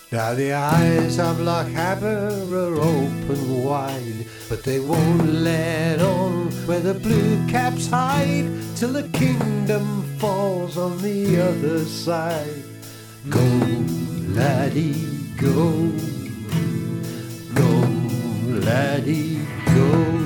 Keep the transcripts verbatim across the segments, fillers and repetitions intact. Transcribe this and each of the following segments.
Now the eyes of Lochaber are open wide, but they won't let on where the blue caps hide, till the kingdom falls on the other side. Go, laddie, go. Go, laddie, go.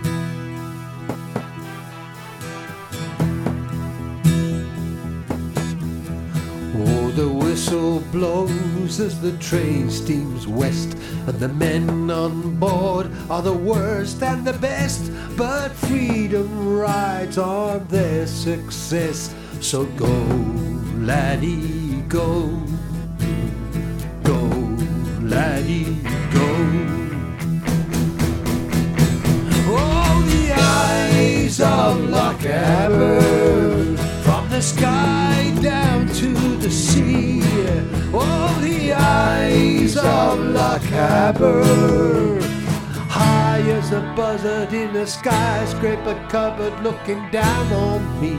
Oh, the whistle blows as the train steams west, and the men on board are the worst and the best, but freedom rides on their success. So go, laddie, go. Go, laddie, go. Oh, the eyes of Lochaber, from the sky down to the sea. Oh, the eyes of Lochaber, high as a buzzard in a skyscraper cupboard, looking down on me.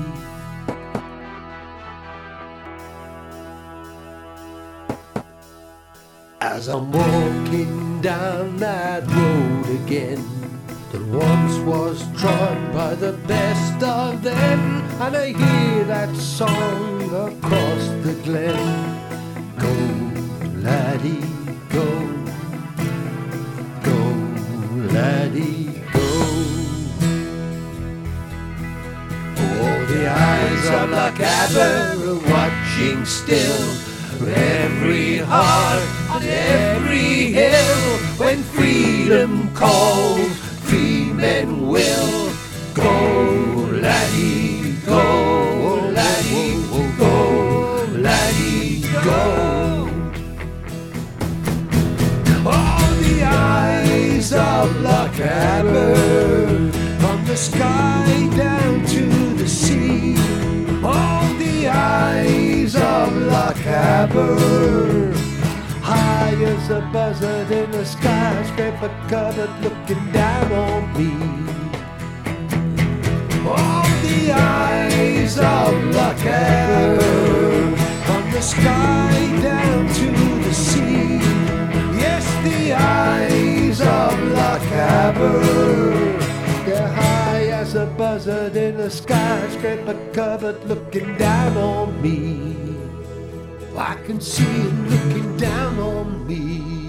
As I'm walking down that road again that once was trod by the best of them, and I hear that song across the glen. Go, laddie, go. Go, laddie, go. Oh, the eyes of Lochaber are watching still every heart on every hill. When freedom calls, free men will. Go, laddie, go, laddie, go, laddie, go. Oh, the eyes of Lochaber, from the sky down to the sea. Oh, the eyes of Lochaber, high as a buzzard in a skyscraper cupboard, looking down on me. Oh, the eyes of Lochaber, from the sky down to the sea. Yes, the eyes of Lochaber, they're high as a buzzard in a skyscraper cupboard, looking down on me. I can see it looking down on me.